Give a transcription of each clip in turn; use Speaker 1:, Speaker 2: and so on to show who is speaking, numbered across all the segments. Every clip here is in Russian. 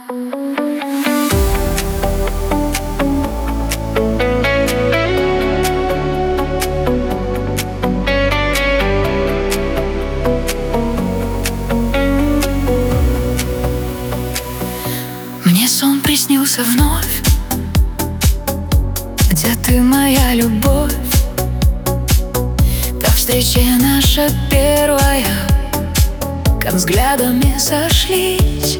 Speaker 1: Мне сон приснился вновь, где ты, моя любовь. До встречи наша первая, как взглядами сошлись.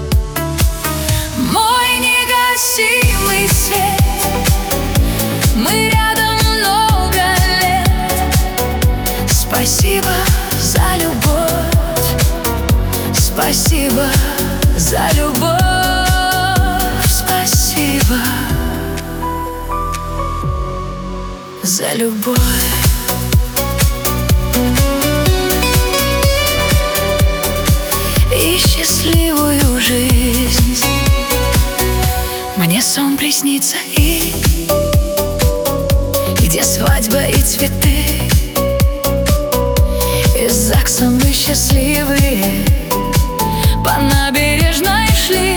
Speaker 1: Мой негасимый свет, мы рядом много лет. Спасибо за любовь, спасибо за любовь. Спасибо за любовь. И счастливую жизнь. Мне сон приснится и где свадьба и цветы, и с ЗАГСом мы счастливые по набережной шли.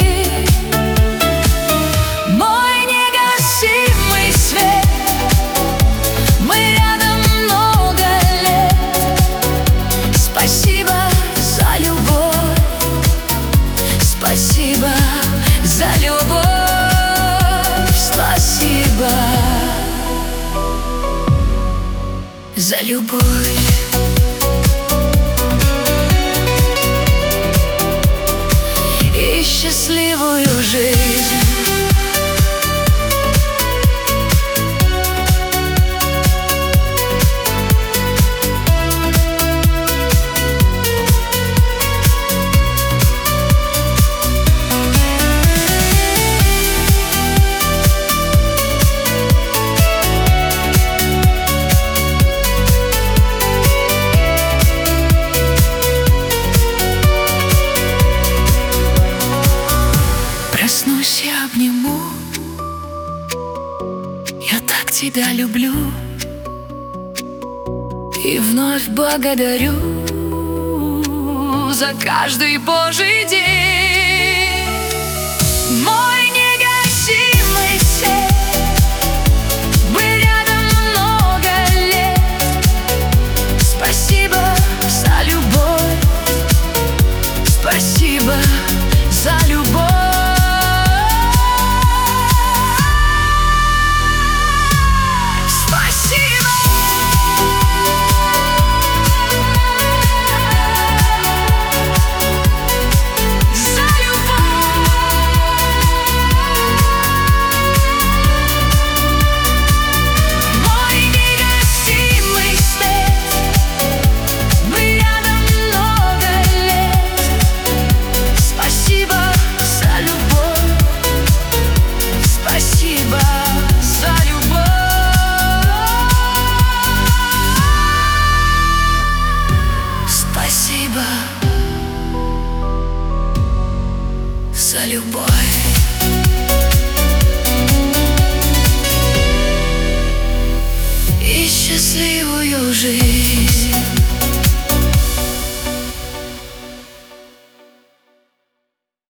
Speaker 1: Мой негасимый свет, мы рядом много лет. Спасибо за любовь, спасибо за любовь. Спасибо за любовь. И счастливую жизнь. Проснусь, я обниму, я так тебя люблю и вновь благодарю за каждый Божий день. Мой негасимый свет, мы рядом много лет. Спасибо за любовь, спасибо за любовь.